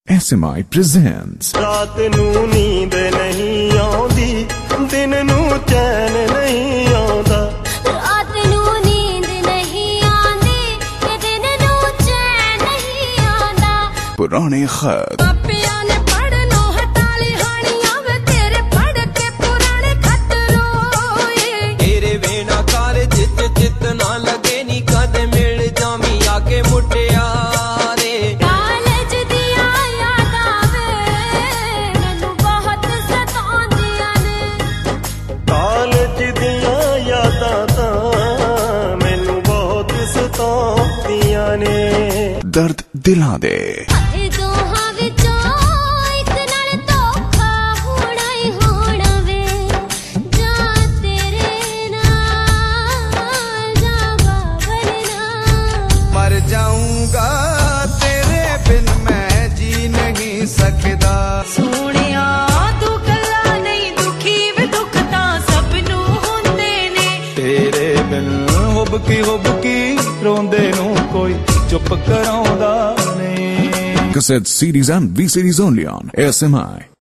SMI presents ਰਾਤ ਨੂੰ ਨੀਂਦ ਨਹੀਂ ਆਉਂਦੀ, ਦਿਨ ਨੂੰ ਚੈਨ ਨਹੀਂ ਆਉਂਦਾ। ਰਾਤ ਨੂੰ ਨੀਂਦ ਨਹੀਂ ਆਉਂਦੀ ਤੇ ਦਿਨ ਨੂੰ ਚੈਨ ਨਹੀਂ ਆਉਂਦਾ। ਪੁਰਾਣੇ ਖਤ ਮਾਪਿਆਂ ਨੇ ਪੜ੍ਹਨੋਂ ਹਟਾ ਲਈ ਹਾਣੀਆਂ ਵੇ ਤੇਰੇ ਪੜ੍ਹ ਕੇ ਪੁਰਾਣੇ ਖਤ ਰੋਏ। ਤੇਰੇ ਵੇਣਾ ਕਰ ਜਿੱਤ ਨਾ ਲੱਗੇ ਨੀ ਕਦੇ ਮਿਲ ਜਾਵੀਂ ਆ ਕੇ ਮੁਟਿਆਰੇ। ਕਾਲਜ ਦੀਆਂ ਯਾਦਾਂ ਵੇ ਮੈਨੂੰ ਬਹੁਤ ਸਤਾਉਂਦੀਆਂ ਨੇ। ਕਾਲਜ ਦੀਆਂ ਯਾਦਾਂ ਤਾਂ ਮੈਨੂੰ ਬਹੁਤ ਸਤਾਉਂਦੀਆਂ ਨੇ। ਦਰਦ ਦਿਲਾਂ ਦੇ ਇਹ ਦੋਹਾਂ ਵਿੱਚੋਂ ਇੱਕ ਨਾਲ ਧੋਖਾ ਹੋਣਾ ਹੀ ਹੋਣਾ ਵੇ। ਜਾਂ ਤੇਰੇ ਨਾਲ ਜਾਂ ਬਾਬਰ ਨਾਲ। ਮਰ ਜਾਊਂਗਾ ਤੇਰੇ ਬਿਨ ਮੈਂ ਜੀ ਨਹੀਂ ਸਕਦਾ। ਸੋਹਣਿਆ ਤੂੰ ਕੱਲਾ ਨਹੀਂ ਦੁਖੀ ਵੇ ਦੁੱਖ ਤਾਂ ਸਭ ਨੂੰ ਹੁੰਦੇ ਨੇ। ਤੇਰੇ ਬਿਨ ਹੁਬਕੀ ਰੋਂਦੇ ਨੂੰ ਕੋਈ ਚੁੱਪ ਕਰਾਉਂਦਾ ਨਹੀਂ। cassette CDs and VCDs only on SMI.